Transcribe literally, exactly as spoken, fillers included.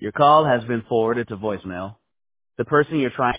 Your call has been forwarded to voicemail. The person you're trying